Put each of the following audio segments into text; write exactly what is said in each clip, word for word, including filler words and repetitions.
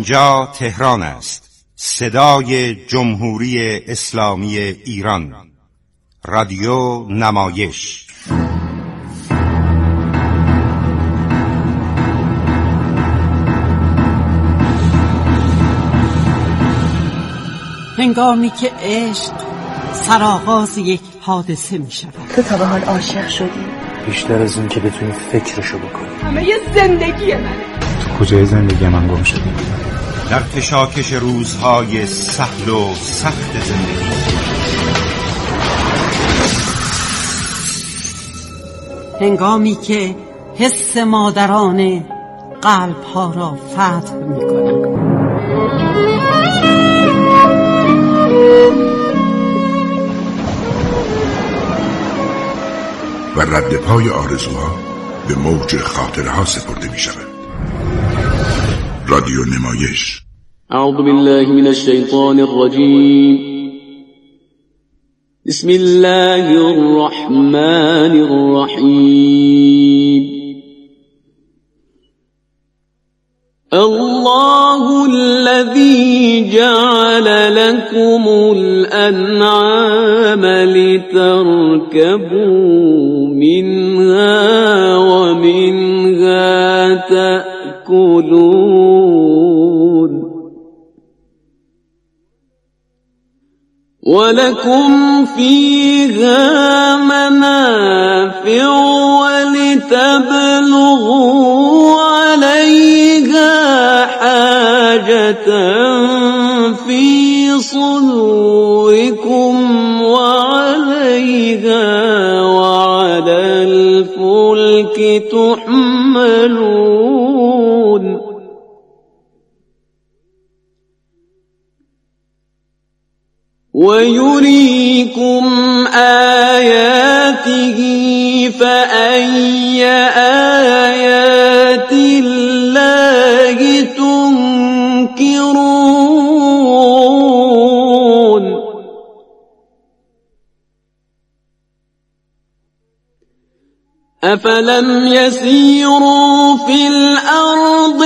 اینجا تهران است، صدای جمهوری اسلامی ایران، رادیو نمایش. هنگامی که عشق سرآغاز یک حادثه می شود. تو تا به حال عاشق شدی؟ بیشتر از این که بتونی فکرشو بکنی. همه یه زندگی منه. تو کجای زندگی من گم شدی؟ در کشاکش روزهای سهل و سخت زندگی. هنگامی که حس مادرانه قلب‌ها را فتح می کند. و رد پای آرزوها به موج خاطرها سپرده می شود. رادیو نمایش. اعوذ بالله من الشیطان الرجیم. بسم الله الرحمن الرحیم. الله الذي جعل لكم الأنعام لتركبوا منها ومنها تأكلون ولكم فيها منافع ولتبلغوا عليها حاجة في صدوركم وعليها وعلى الفلك تحملون ويريكم آياته فأي آيات الله تنكرون أفلم يسيروا في الأرض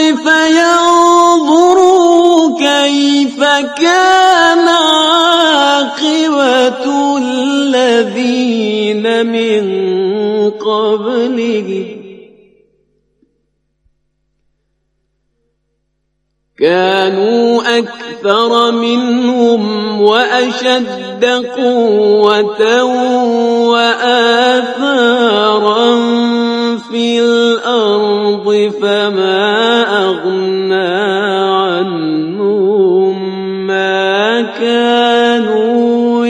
فينظروا كيف كان عاقبة الذين من قبلهم كانوا أكثر منهم وأشد قوة وآثارا في الأرض فما أغنى عنهم ما كانوا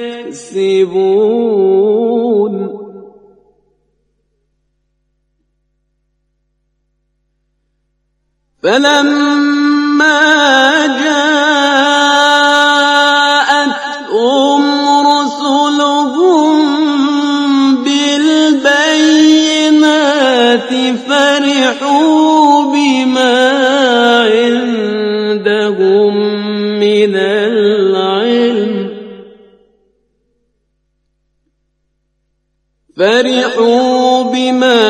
يكسبون فلما جاءتهم رسلهم بالبينات فرحوا بما عندهم من العلم فرحوا بما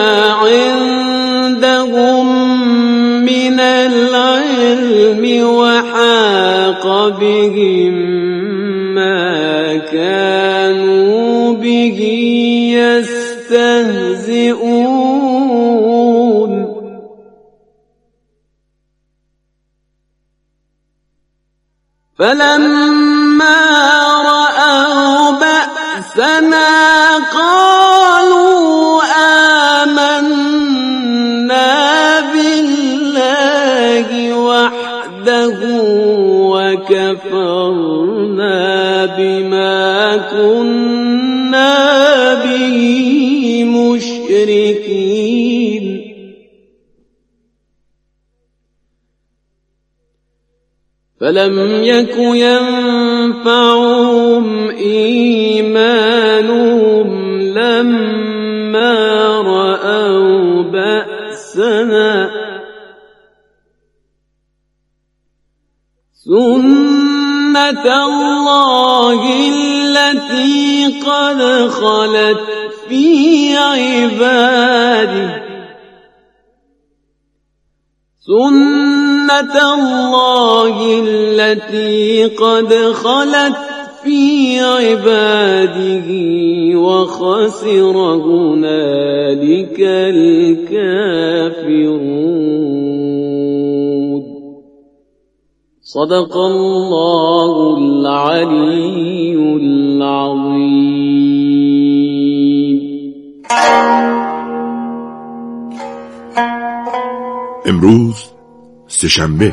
عندهم من العلم وحاق بهم ما كانوا به يستهزئون فلما رأوا بأسنا قالوا آمنا بالله وحده وكفرنا بما كنا به مشركين فلم يك ينفعهم إيمانهم لما رأوا بأسنا سنة الله التي قد خلت في عباده سنة سنة الله التي قد خلت في عباده وخسر هنالك الكافرون. صدق الله العلي العظيم. امروز سه‌شنبه.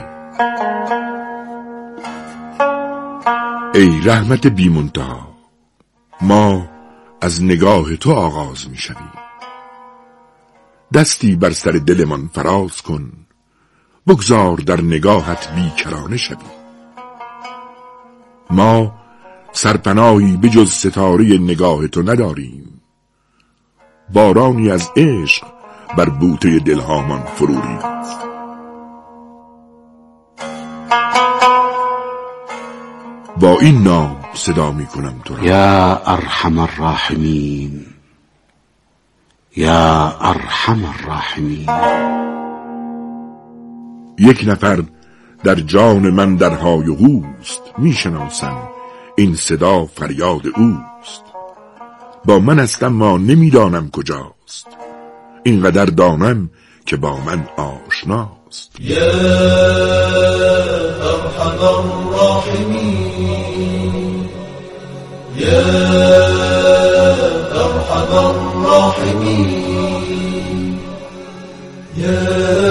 ای رحمت بی منتها، ما از نگاه تو آغاز می شویم. دستی بر سر دلمان فراز کن، بگذار در نگاهت بیکرانه شویم. ما سرپناهی به جز ستاره نگاه تو نداریم. بارانی از عشق بر بوته دلهامان فرو ریخت. با این نام صدا می کنم تو را: یا ارحم الراحمین، یا ارحم الراحمین. یک نفر در جان من در های و هوست، می شناسم این صدا فریاد اوست. با من است اما نمی دانم کجاست، اینقدر دانم که با من آشناست. یا ارحم الراحمین، یا ارحم الراحمین، یا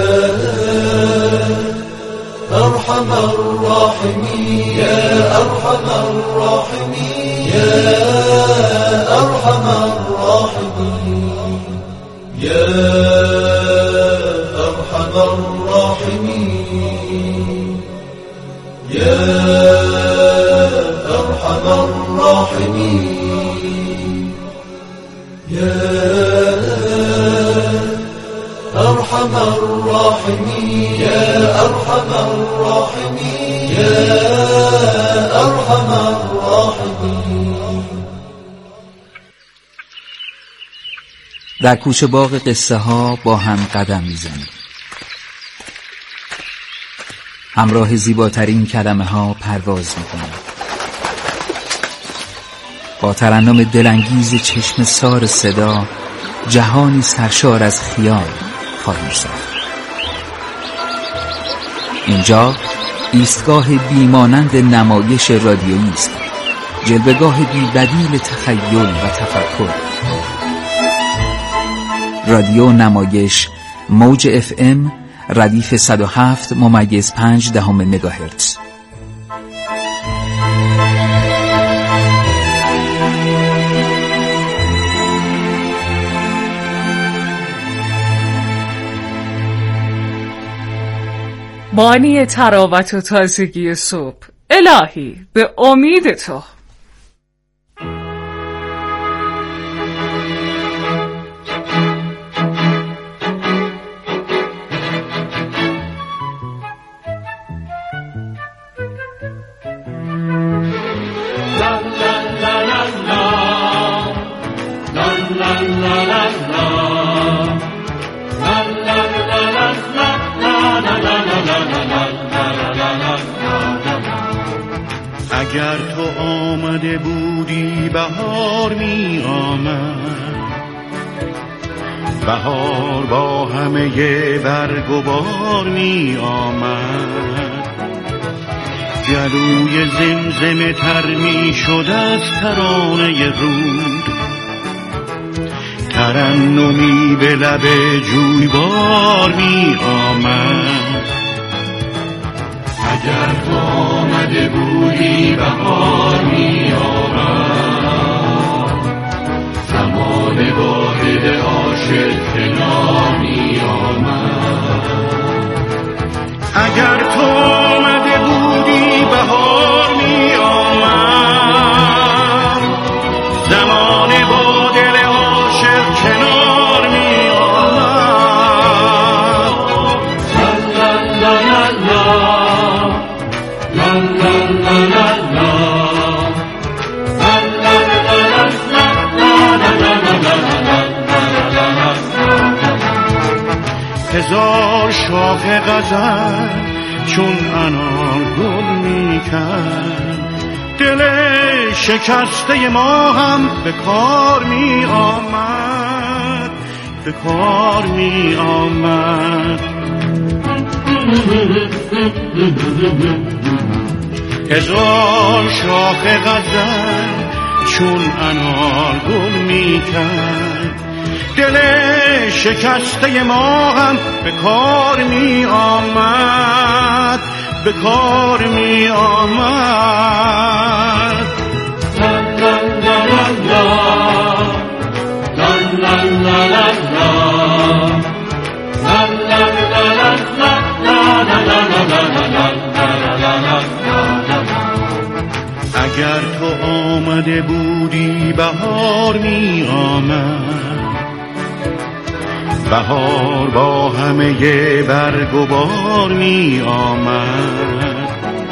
ارحم الراحمین، یا ارحم الراحمین، یا ارحم الراحمین، یا ارحم الراحمین، یا ارحم الراحمین، یا ارحم الراحمین، یا ارحم الراحمین، یا ارحم الراحمین. در کوچه باغ قصه ها با هم قدم میزنیم. همراه زیباترین کلمه ها پرواز میکنیم. با ترنم دلانگیز چشم سار صدا جهانی سرشار از خیال خواهیم ساخت. اینجا ایستگاه بیمانند نمایش رادیویی است، جلوه‌گاه بی‌بدیل تخیل و تفکر. رادیو نمایش موج اف ام ردیف صد و هفت ممیز پنج دهم مگاهرتز. بانی تراوت و تازگی صبح، الهی به امید تو. اگر تو آمده بودی بهار می آمد، بهار با همه برگ و بار می آمد. گلوی زمزمه تر می شد از ترانه رود، ترنمی به لب جویبار می آمد. اگر تو آمده بودی بهار می آمد، زمان با دل عاشق کنار می آمد. اگر تو آمده بودی بهار می آمد، زمان با دل عاشق کنار می آمد. لا لا لا لا لا لا لا لا لا هزار شاخ غزل چون انار گل میکرد. دل شکسته ما هم به کار می آمد، به کار می آمد. هزار شاخ غزل چون انار گل می کرد. دل شکسته ما هم به کار می آمد، به کار می آمد. لا لا لا لا لا لا لا لا اگر تو آمده بودی بهار می آمد، بهار با همه برگ و بار می آمد.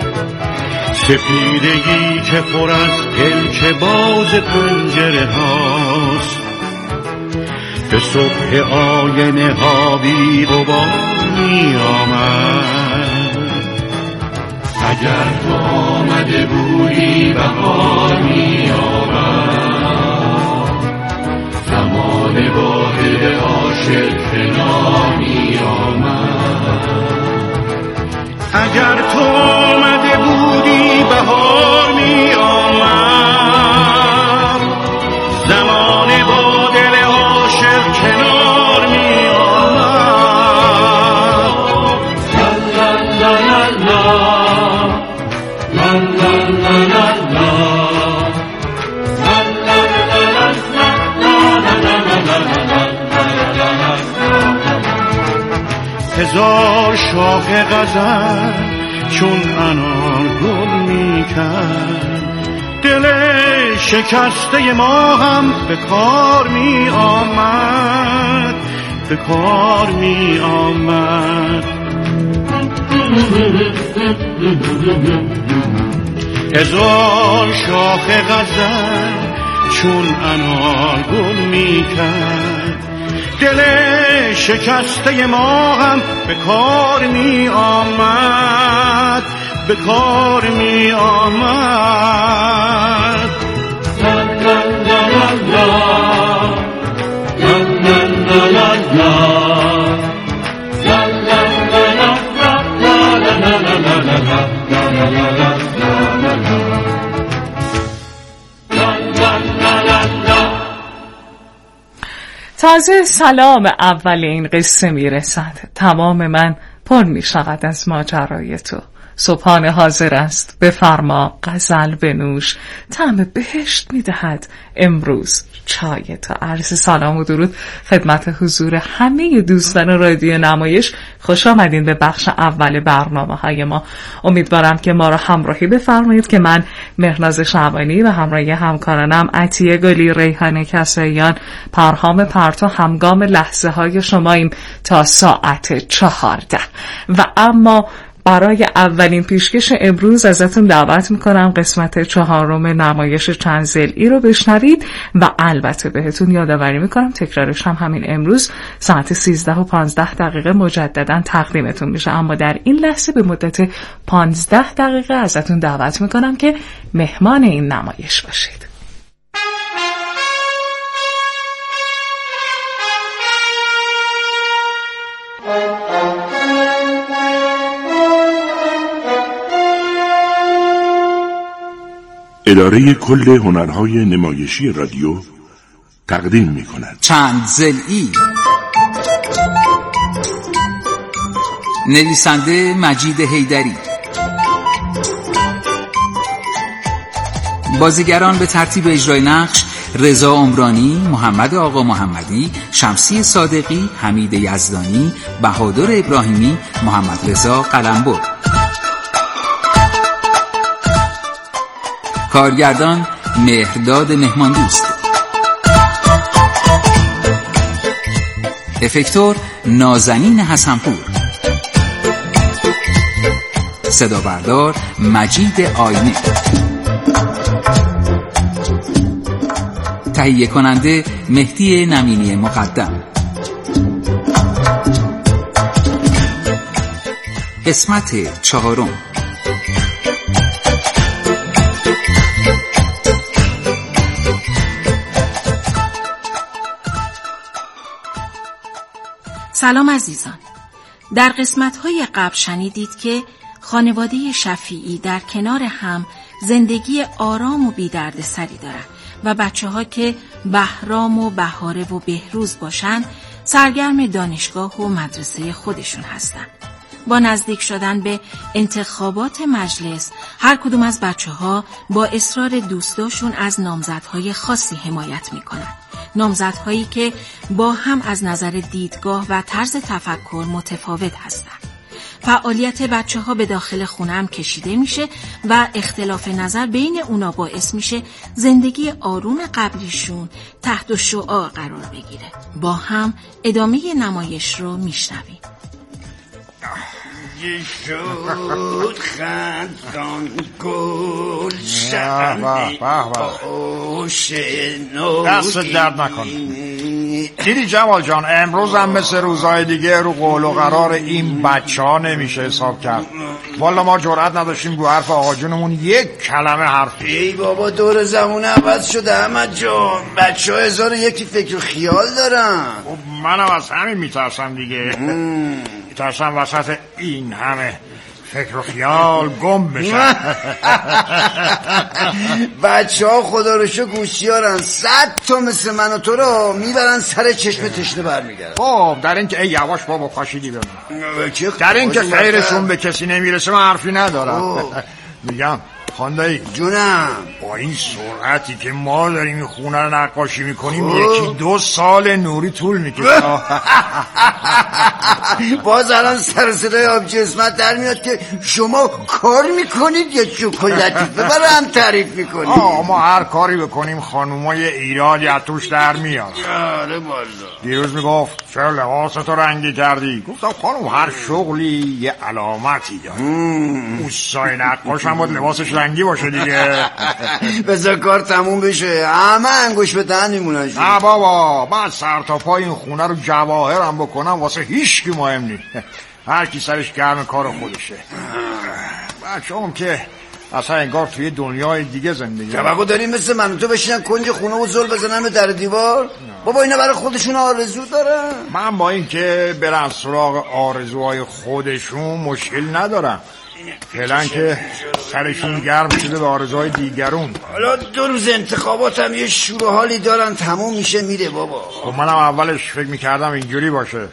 سپیدگی که پر از پلک باز پنجره هاست، به صبح آینه ها بی غبار می آمد. اگر تو آمده بودی بهار می آمد، زمان با دل عاشق کنار می آمد. اگر تو آمده بودی بهار می آمد، زمان با دل عاشق کنار می آمد. لا لا لا لا لا لا لا لا لا هزار شاخ غزل چون انار گل می کرد. دل شکسته ما هم به کار می آمد، به کار می آمد. هزار شاخ غزل چون انار گل می کرد. دل شکسته ما هم به کار می آمد، به کار می آمد. لا لا لا لا لا لا لا لا لا تازه سلام اول این قصه میرسد. تمام من پر می شود از ماجرای تو. صبحانه حاضر است، بفرما غزل بنوش، طعم بهشت می دهد امروز چای تو. عرض سلام و درود خدمت حضور همه دوستان رادیو نمایش. خوش آمدین به بخش اول برنامه های ما. امیدوارم که ما را همراهی بفرمایید که من مهناز شعبانی و همراهی همکارانم عطیه گلی، ریحانه کسریان، پرهام پرتو همگام لحظه های شماییم تا ساعت چهارده. و اما برای اولین پیشکش امروز ازتون دعوت میکنم قسمت چهارم نمایش چند ضلعی رو بشنوید و البته بهتون یادآوری میکنم تکرارش هم همین امروز ساعت سیزده و پانزده دقیقه مجددا تقدیمتون میشه. اما در این لحظه به مدت پانزده دقیقه ازتون دعوت میکنم که مهمان این نمایش باشید. اداره کل هنرهای نمایشی رادیو تقدیم می کند چند ضلعی. نویسنده مجید حیدری. بازیگران به ترتیب اجرای نقش: رضا عمرانی، محمد آقا محمدی، شمسی صادقی، حمید یزدانی، بهادر ابراهیمی، محمد رضا قلمبر. کارگردان مهرداد مهماندوست. افکتور نازنین حسنپور. صدا بردار مجید آینه. تهیه کننده مهدی نمینی مقدم. قسمت چهارم. سلام عزیزان. در قسمت‌های قبل شنیدید که خانواده شفیعی در کنار هم زندگی آرام و بی دردسری دارند و بچه‌ها که بهرام و بهاره و بهروز باشن سرگرم دانشگاه و مدرسه خودشون هستن. با نزدیک شدن به انتخابات مجلس هر کدوم از بچه‌ها با اصرار دوستاشون از نامزدهای خاصی حمایت میکنن. نامزدهایی که با هم از نظر دیدگاه و طرز تفکر متفاوت هستند. فعالیت بچه‌ها به داخل خونه هم کشیده میشه و اختلاف نظر بین اونا باعث میشه زندگی آروم قبلیشون تحت شعاع قرار بگیره. با هم ادامه نمایش رو میشنویم. شد خندان گل شهنی دست درد نکن. دیدی جمال جان، امروز هم مثل روزهای دیگه رو قول و قرار این بچه ها نمیشه حساب کرد. والا ما جرأت نداشتیم رو حرف آقا جونمون یک کلمه حرف. ای بابا دور زمونه عوض شده احمد جان. بچه ها هزار یکی فکر و خیال دارن. منم از همین میترسم دیگه. میترسم وسط این همه فکر و خیال گم بشن. بچه ها خدا رو شو گوشیارن. صد تا مثل من و تو رو میبرن سر چشم تشنه برمیگردن. خب در این که ای یواش بابا پاشیدی بمون. در این که خیرشون به کسی نمیرسه من حرفی ندارم. میگم خاندایی جونم، با این سرعتی که ما داریم این خونه رو نقاشی میکنیم یکی دو سال نوری طول میکشه. باز الان سر صدای آبجی اسمت در میاد که شما کار میکنید یا چوکولتی ببره هم تعریف میکنید. آه ما هر کاری بکنیم خانومای ایرادی از توش در میاد. آره بالا. دیروز میگفت چرا لباستو رنگی کردی؟ گفتم خانوم هر شغلی یه علامتی داره. اوستای نقاش هم باید لباسش رنگی باشه دیگه. بذار کار تموم بشه همه انگوش به دهن میمونن. نه بابا من سر تا پای این خونه رو جواهرم بکنم واسه هیچ کی مهم نیست. هر کی سرش گرم کار خودشه. بچه هم که اصلا انگار توی دنیای دیگه زندگی. توقع داریم مثل من و تو بشینن کنج خونه و زل بزنن به در دیوار؟ بابا اینا برای خودشون آرزو دارن. من با این که برن سراغ آرزوهای خودشون مشکل ندارم. فعلا که سرشون گرم شده به آرزوهای دیگرون. حالا دو روز انتخابات هم یه شور و حالی دارن تموم میشه میره بابا. خب منم اولش فکر میکردم اینجوری باشه.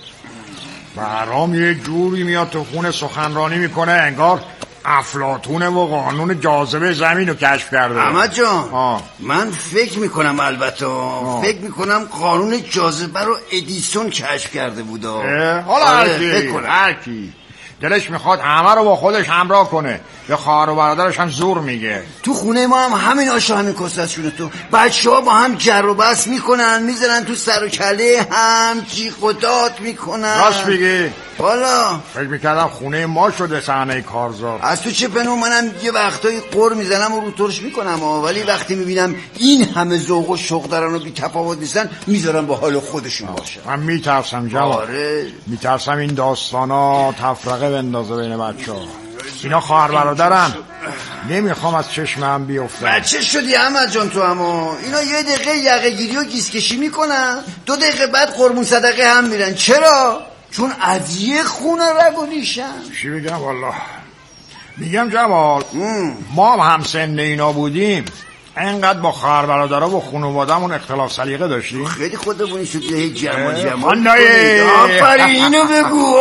برام یه جوری میاد تو خونه سخنرانی میکنه انگار افلاطونه و قانون جاذبه زمین رو کشف کرده. احمد جان آه. من فکر میکنم البته آه. فکر میکنم قانون جاذبه رو ادیسون کشف کرده بود. حالا هرکی هرکی دلش میخواد همه رو با خودش همراه کنه. به خواهر و برادرش هم زور میگه. تو خونه ما هم همین آشا همین کستشونه. تو بچه ها با هم جر و بس میکنن میزنن تو سر و کله هم جیغ و داد میکنن. راست میگی. والا فکر میکردم خونه ما شده صحنه کارزار. از تو چه پنو منم یه وقتایی قر میزنم و رو ترش میکنم ولی وقتی میبینم این همه ذوق و شوق دارن و بی تفاوت نیستن میذارم با حال خودشون باشه. من میترسم جواب. آره میترسم این داستانا تفرقه بندازه بین بچه ها. اینا خواهر برادرن نمیخوام از چشم هم بیفتن. بچه شدی احمد جان تو اما اینا یه دقیقه یقه گیری و گیسکشی میکنن دو دقیقه بعد قربون صدقه هم میرن. چرا؟ چون از یه خونه رگ و ریشن. چی بگم والله میگم جمال ما هم همسن اینا بودیم اینقدر با خواهر برادرها و خانواده‌مون اختلاف سلیقه داشتیم. خیلی خودمون شد یه جمع جمع خاندایی آفرین اینو بگو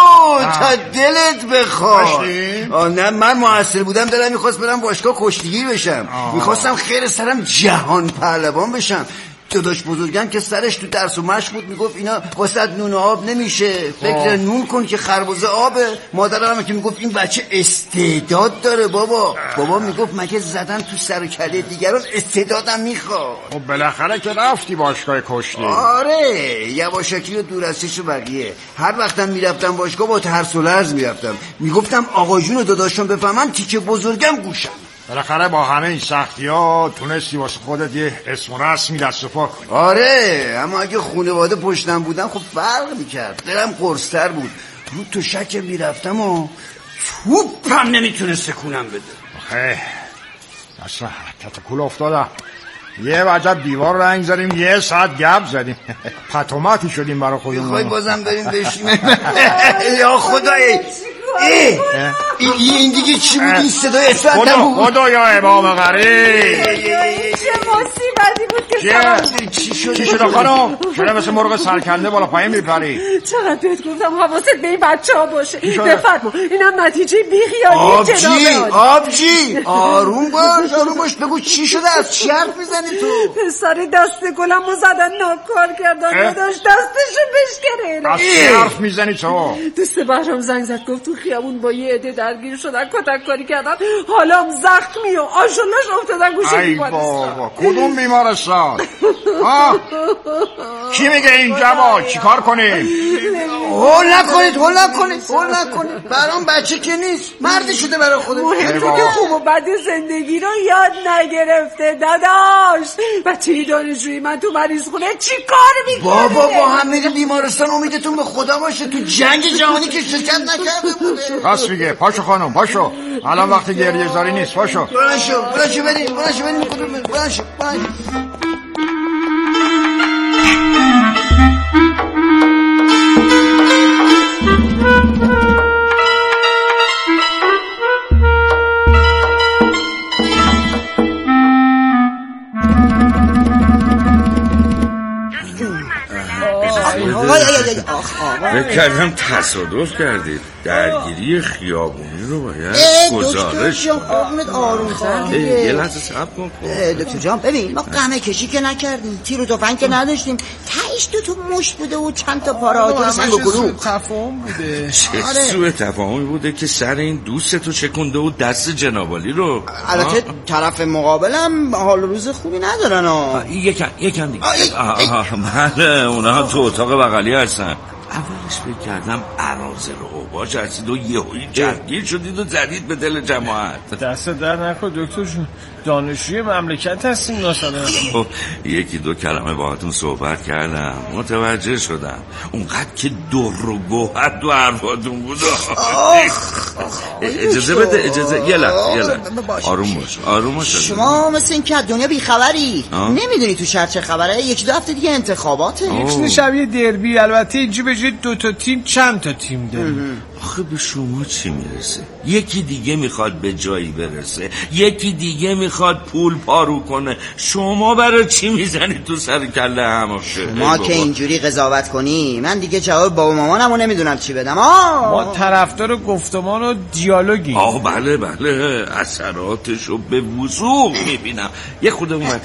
تا دلت بخواد. نه من معصر بودم دلم میخواست برم باشگاه کشتیگیر بشم. میخواستم خیر سرم جهان پهلوان بشم. داداش بزرگم که سرش تو درس و مشق بود میگفت اینا واسه نون و آب نمیشه فکر نون کن که خربزه آبه. مادرم که میگفت این بچه استعداد داره. بابا بابا میگفت مگه زدن تو سر و کله دیگران استعدادم میخواد. خب بالاخره که رفتی باشگاه کشتی. آره یواشکی و دور ازش و بقیه. هر وقتم میرفتم باشگاه با ترس و لرز میرفتم. میگفتم آقا جون و داداشم بفهمن تیکه بزرگم گوشم. بالاخره با همه این سختی ها تونستی واسه خودت یه اسم و رسمی دست و پا کنی. آره اما اگه خانواده پشتم بودن خب فرق میکرد. دلم قرصتر بود. رو تو شک میرفتم و توپم نمیتونه سکونم بده. خیلی اصلا کتکول افتادم. یه وجب دیوار رنگ زدیم، یه ساعت گپ زدیم، پتوماتی شدیم برای خودمون. میخوای بازم بریم بشینیم؟ یا خدای این دیگه چی بود این صدای اسفت بود؟ خدا یا امام غریب چه مصیبتی بود که سلام. چی شد چی شد خانم؟ چرا مثل مرغ سرکنده بالا پایین میپری؟ چقدر بهت گفتم حواست به این بچه ها باشه. بفرما اینم نتیجه بیخیالی جناب آبجی آبجی آروم باش آروم باش. بگو چی شده؟ از چی حرف میزنی تو؟ پسر دست گلم رو زدن ناکار کردن نداشت دستشو بشکره. از چی حرف میزنی تو؟ دوست بهرام زنگ زد گفت تو خیابون با یه عده درگیر شدن کتک کاری کردن حالام زخمی و آشولاش افتادن گوشه بیمارستان. کدوم بیمارستان؟ کی میگه این جواد چیکار کنیم؟ هول نکنید هول نکنید هول نکنید. برام بچه که نیست، مردی شده برای خودش. مهم تو که خوب و بد زندگی رو یاد نگرفته داداش. بچه دانشجویی من تو مریض خونه چی کار میکنه؟ بابا با هم میریم بیمارستان، امیدتون به خدا باشه. تو جنگ جهانی که شرکت نکرده بوده. راست میگه. پاشو خانم پاشو، الان وقت گریه زاری نیست. پاشو براشو براشو بریم براشو بریم براشو براشو. فکر کردم تصادف کردید. درگیری خیابونی رو باید گزارش کنید. آروم سر یه لحظه صبر کن. دکتر جان ببین ما قمه کشی که نکردیم، تیر و تفنگ که نداشتیم، تهش دو تا مشت بوده و چند تا پارا سنگ و کلوب. تفاهم بوده. چه سوء تفاهمی بوده که سر این دوست تو چکونده و دست جنابالی رو. البته طرف مقابلم حال روز خوبی ندارن ها. یکم یکم دیگه. بله اونا تو اتاق بغلی هستن. اولش فکر کردم عراضه رو اوباش هستید و یهویی جهگیر شدید و زدید به دل جماعت. دست در نکن دکتر جون، دانشجوی مملکت هستیم ناسالم. خب یکی دو کلمه باهاتون صحبت کردم، متوجه شدم اونقدر که در و گوهر دو حرفاتون بود. اجازه بده اجازه. یه لحظه یه لحظه آروم باش آروم باش. شما مثل این که دنیا بیخبری، نمیدونی تو شهر چه خبره. یکی دو هفته دیگه انتخاباته. یک شبیه دربی. البته اینجا به جای دو تا تیم چند تا تیم داریم. آخه به شما چی میرسه؟ یکی دیگه میخواد به جایی برسه، یکی دیگه میخواد پول پارو کنه. شما برای چی میزنید تو سر کله هم؟ ما که اینجوری قضاوت کنی من دیگه جواب بابا مامانمو نمیدونم چی بدم. آه ما طرفدار گفتمان و دیالوگی. آه بله بله اثراتشو به وضوح میبینم. یه خود اومد.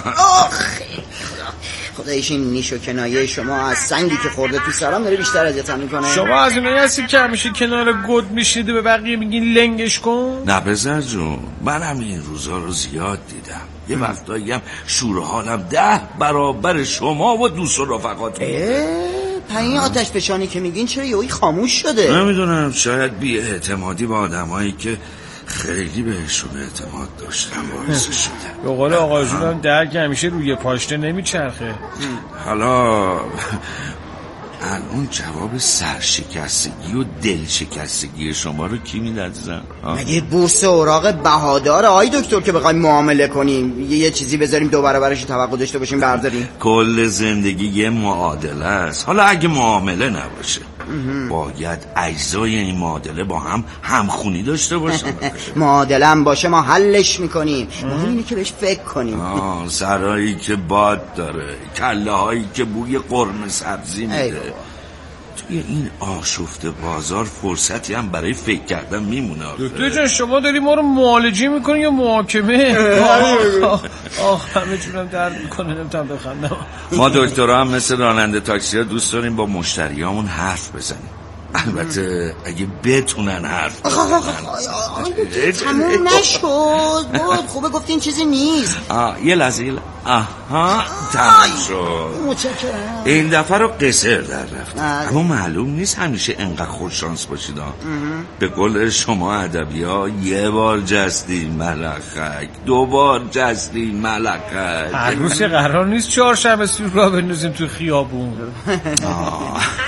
خدایش این نیش و کنایه شما از سنگی که خورده تو سرم داره بیشتر اذیتم میکنه. شما از اونایی هستی که همیشه کنار گد میشیده به بقیه میگین لنگش کن؟ نه بذار جون، منم این روزا رو زیاد دیدم. یه وقتایی هم شور حالم ده برابر شما و دوست و رفقاتون. پایین آتش فشانی که میگین چرا یهویی خاموش شده؟ نمیدونم، شاید بی اعتمادی با آدمایی که خیلی بهشون اعتماد داشتم باعث شده. به قول آقا جونم درک همیشه روی پاشنه نمیچرخه. حالا الان جواب سرشکستگی و دلشکستگی شما رو کی میده عزیزم؟ مگه بورس اوراق بهادار آی دکتر که بخوایم معامله کنیم یه چیزی بذاریم دو برابرش توقع داشته باشیم برداریم؟ کل زندگی یه معادله است. حالا اگه معامله نباشه باید اجزای این معادله با هم همخونی داشته باشن. معادله هم باشه ما حلش میکنیم. مهم اینه که بهش فکر کنیم. آه سرایی که باد داره، کله هایی که بوی قرمه سبزی میده. توی این آشفته بازار فرصتی هم برای فکر کردن میمونه. دکتر جان شما داری ما رو معالجه میکنی یا محاکمه؟ آخ همه جونم درد میکنه نمیتونم بخندم. ما دکترها هم مثل راننده تاکسی ها دوست داریم با مشتریامون حرف بزنیم، البته اگه بتونن حرف بزنن. تموم نشد بود. خوبه گفتین چیزی نیست. آه یه لحظه یه لحظه. آها تمام شد. متشکرم. این دفعه رو قصر در رفت، اما معلوم نیست همیشه انقدر خوششانس باشید. به قول شما ادبی‌ها یه بار جستی ملخک، دو بار جستی ملخک. هر روز قرار نیست چهارشنبه سور را بندازیم تو خیابون.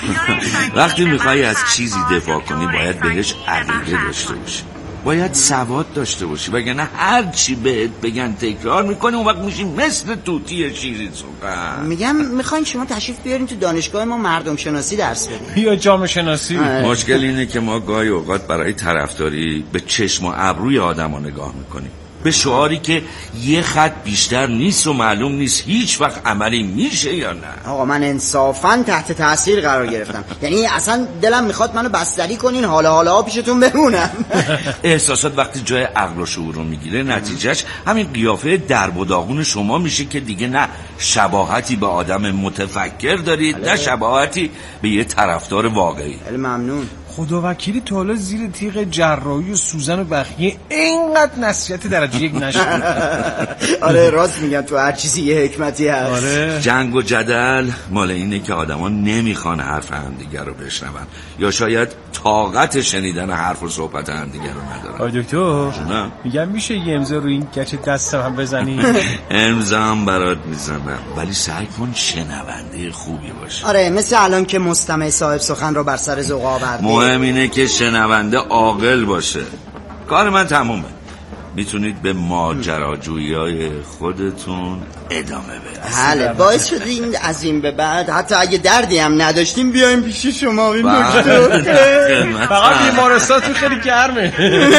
وقتی میخوای از چیزی دفاع کنی باید بهش عقیده داشته باشی، باید سواد داشته باشی، وگرنه هر چی بهت بگن تکرار میکنی، اون وقت میشی مثل توتی شیرین سخن. میگم میخواین شما تشریف بیارین تو دانشگاه ما مردم شناسی درس بدین یا جامعه شناسی. مشکل اینه که ما گاهی اوقات برای طرفداری به چشم و ابروی آدما نگاه میکنیم، به شعاری که یه خط بیشتر نیست و معلوم نیست هیچ وقت عملی میشه یا نه. آقا من انصافا تحت تاثیر قرار گرفتم، یعنی اصلا دلم میخواد منو بستری کنین حالا حالا پیشتون بمونم. احساسات وقتی جای عقل و شعور رو میگیره نتیجهش همین قیافه درب و داغون شما میشه که دیگه نه شباهتی به آدم متفکر دارید نه شباهتی به یه طرفدار واقعی. خیلی ممنون. خدا وکیلی تا حالا زیر تیغ جراحی و سوزن و بخیه اینقدر نصیحت درجه یک نشد. آره راست میگن، تو هر چیزی یه حکمتی هست. آره. جنگ و جدل مال اینه که آدما نمیخوان حرف همدیگر رو بشنون یا شاید طاقت شنیدن حرف و صحبت همدیگر رو ندارن. آی دکتر جونم میگم میشه یه امضا رو این گچ دستم هم بزنی؟ امضا هم برات میزنم ولی سعی کن شنونده خوبی باشه. آره مثل الان که مستمع صاحب سخن رو بر سر ذوق آورده. مهم اینه که شنونده عاقل باشه. کار من تمومه، میتونید به ماجراجویی‌های خودتون ادامه بدید. بله باعث شدین از این به بعد حتی اگه دردی هم نداشتیم بیایم پیش شما. این دکتر فقط بیمارستان خیلی گرمه.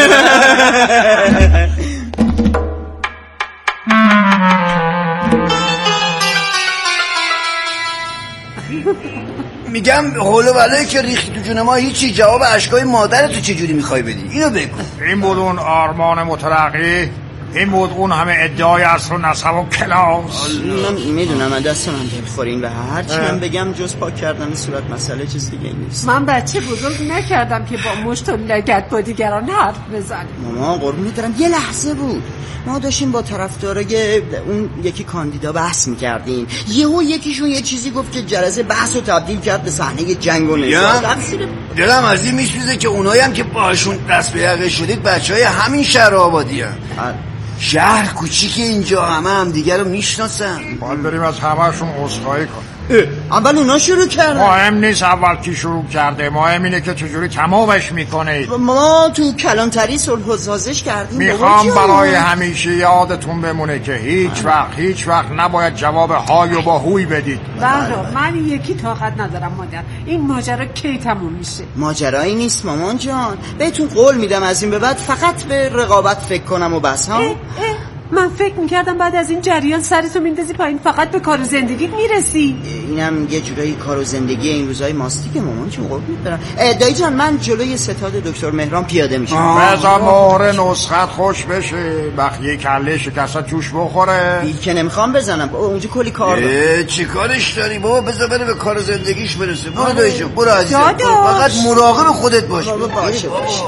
میگم حوله بله که ریخی تو جون ما هیچی، جواب اشکای مادرتو چجوری میخوای بدی؟ اینو بگو. این بود اون آرمان مترقی، این بود اون همه ادعای اصل و نسب و کلاس. من میدونم من دست من دلخورین و هرچی من بگم جز پاک کردن صورت مسئله چیز دیگه نیست. من بچه بزرگ نکردم که با مشت و لگد با دیگران حرف بزنیم. ماما قربونت دارم یه لحظه بود ما داشتیم با طرفدارای اون یکی کاندیدا بحث میکردیم، یهو یکیشون یه چیزی گفت که جلسه بحث رو تبدیل کرد به صحنه جنگ و نزاع. دلم از این میسوزه که اونایی هم که باشون دست به یقه شدید بچهای همین شهر آبادی هم. شهر کوچیک اینجا همه هم دیگر رو میشناسن. باید بریم از همهشون عذرخواهی کنیم. اول اونا شروع کردن. مهم نیست اول کی شروع کرده، مهم اینه که چجوری تمامش میکنید. ما تو کلانتری صلح و سازش کردیم. میخوام برای همیشه یادتون بمونه که هیچ وقت هیچ وقت نباید جواب های و با هوی بدید. بله من یکی طاقت ندارم مادر، این ماجرا کی تموم میشه؟ ماجرایی نیست مامان جان، بهتون قول میدم از این به بعد فقط به رقابت فکر کنم و بس. ها من فکر میکردم بعد از این جریان سرتو میندازی پایین فقط به کار و زندگیت میرسی. اینم یه جورایی کار و زندگی این روزای ماستیک مامان چون قربونت برم. دایی جان من جلوی ستاد دکتر مهران پیاده میشم. بذار مهر نسخت خوش بشه، بخیه کله شکسته جوش بخوره. بیل که نمیخوام بزنم بابا، اونجا کلی کار دارم. چی کارش داری بابا؟ بذار بره به کار و زندگیش برسه. برو دایی جان برو عزیزم، فقط مراقب خودت باش. بابا باشه باشه.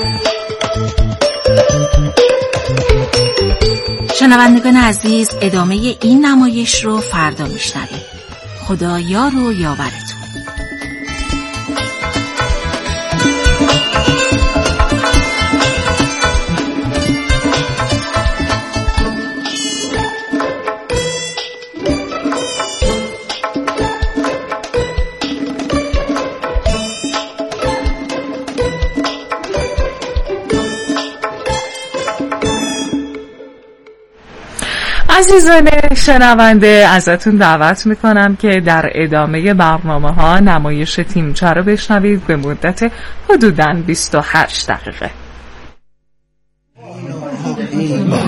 شنوندگان عزیز ادامه این نمایش رو فردا میشنویم. خدا یار و یاورتون. عزیزان شنونده ازتون دعوت میکنم که در ادامه برنامه ها نمایش تیمچه رو بشنوید به مدت حدوداً بیست و هشت دقیقه.